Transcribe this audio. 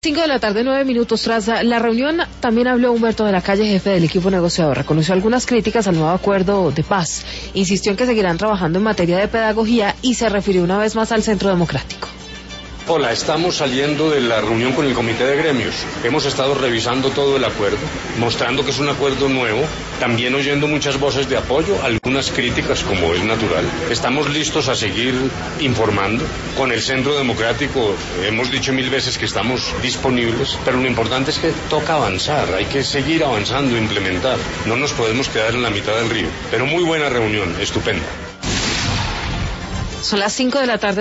5 de la tarde, 9 minutos. Tras la reunión también habló Humberto de la Calle, jefe del equipo negociador. Reconoció algunas críticas al nuevo acuerdo de paz. Insistió en que seguirán trabajando en materia de pedagogía y se refirió una vez más al Centro Democrático. Hola, estamos saliendo de la reunión con el Comité de Gremios. Hemos estado revisando todo el acuerdo, mostrando que es un acuerdo nuevo, también oyendo muchas voces de apoyo, algunas críticas como es natural. Estamos listos a seguir informando. Con el Centro Democrático hemos dicho 1000 veces que estamos disponibles, pero lo importante es que toca avanzar, hay que seguir avanzando, implementar. No nos podemos quedar en la mitad del río. Pero muy buena reunión, estupenda. Son las 5 de la tarde.